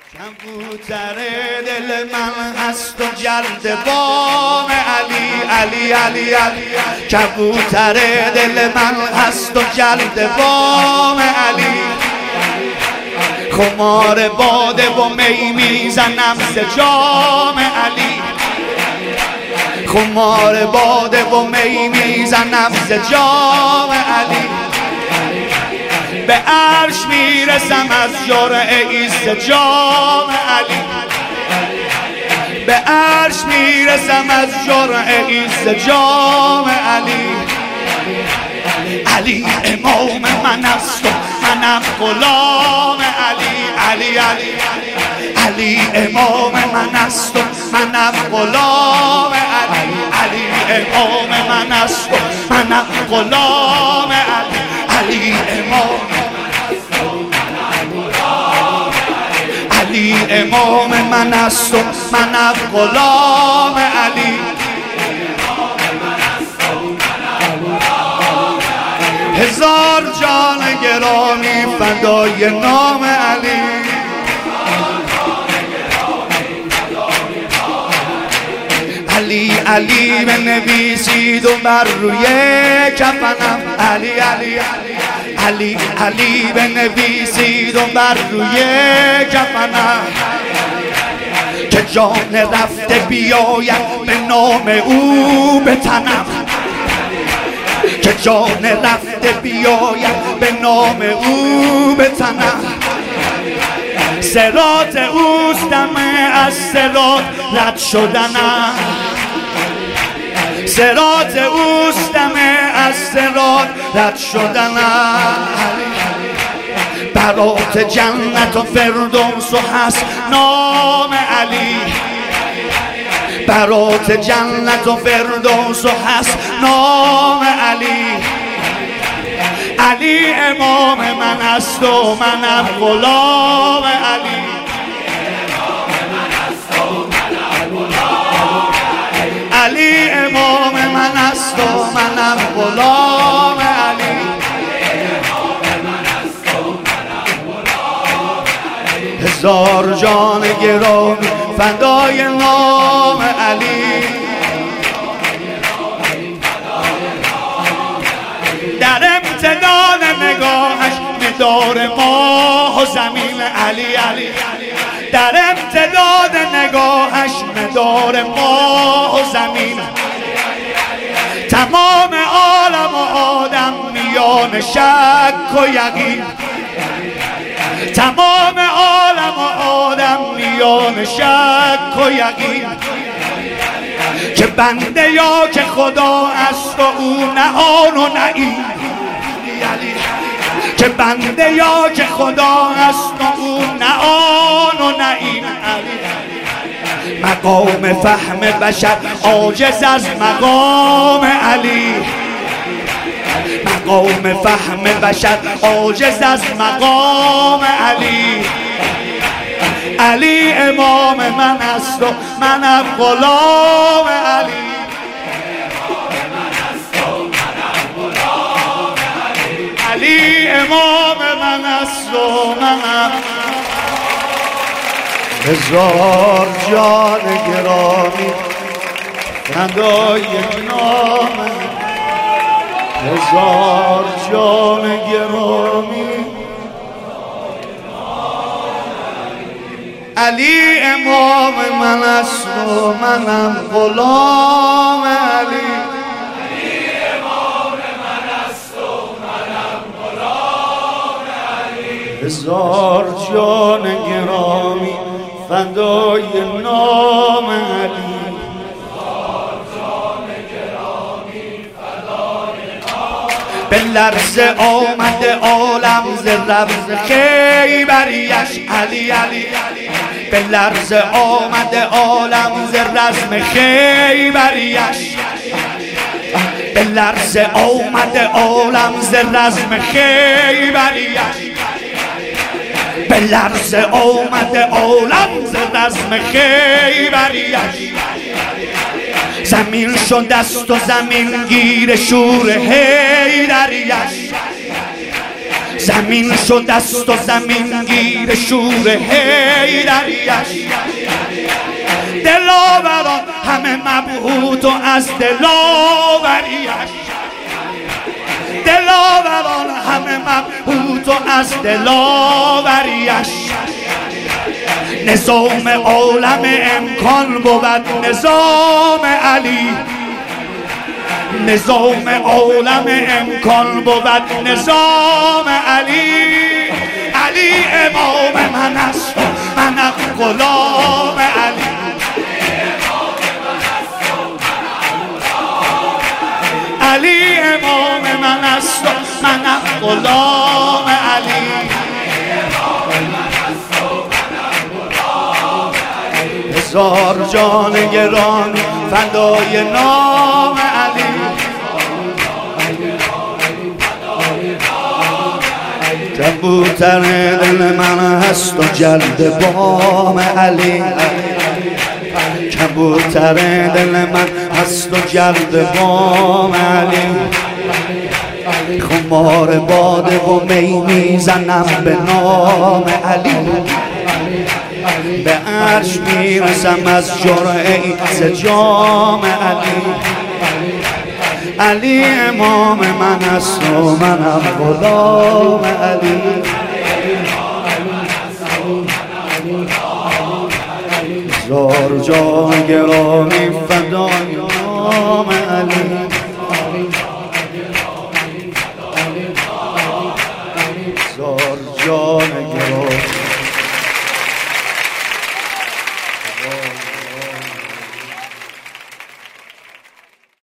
کبوتر دل من هست و جلد بام علی علی علی علی. کبوتر دل من هست و جلد بام علی. خمار باده و می میزنم ز جام علی. خمار باده و می میزنم ز جام علی. به عرش میرسم از جرعه ایست جام علی. به عرش میرسم از جرعه ایست جام علی. علی امام من است و منم غلام علی علی علی. علی امام من است و منم غلام علی. علی امام من است و منم غلام علی. علی امام علی امام من است و منم غلام علی. هزار جان گرامی فدای نام علی. علی علی بنویسید و بر روی کفنم. علی علی علی علی بنویسید و بر روی کفنم. که جان رفته بیاید به نام او به تنم. که جان رفته بیاید به نام او به تنم. صراط اوست دم از صراط رد شدنم. صراط اوست دم از صراط رد شدنم. برات جنت و فردوس و هست نام علی. برات جنت و فردوس و هست نام علی. علی امام من است و منم غلام علی. علی امام من است و منم غلام علی. هزار جان گرامی فدای نام علی. در امتداد نگاهش مدار ماه و زمین. علی علی در امتداد نگاهش مدار ماه و زمین. تمام عالم و آدم میان شک و یقین. تمام عالم و آدم میان شک و یقین. که بنده یا که خدا است و او نه آن و نه این. که بنده یا که خدا است و او نه آن و نه این. مقام فهم بشر عاجز از مقام علی. مقام فهم بشر عاجز از مقام علی. علی امام من است و منم غلام علی. علی امام من است و منم. هزار جان گرامی فدای نام. هزار جان گرامی. علی امام من است و منم غلام علی. علی امام من است و منم غلام علی. هزار جان گرامی فدای نام علی. به لرزه آمده عالم ز رفض خیبریش. علی علی به لرزه آمده عالم ز رزم خیبریش. به لرزه آمده عالم ز رزم خیبریش. به لرزه آمده عالم ز رزم خیبریش. زمین شده است و زمین گیر شور حیدریش. زمین شد است و زمین گیر شور حیدریش، دلاوران همه مبهوت و از دلاوریش، دلاوران همه مبهوت و از دلاوریش. نظام عالم امکان بود نظام علی، نظام عالم امکان بود نظام علی. علی امام من است و منم غلام علی، علی امام من است و منم غلام علی. هزار جان گران فدای نام علی، کبوتر دل من هست و جلد بام علی، کبوتر دل من هست و جلد بام علی. خمار باده و می میزنم به نام علی، به عرش میرسم از جرعه ز جام علی. علی امام من است و منم غلام علی. هزار جان گرامی فدای نام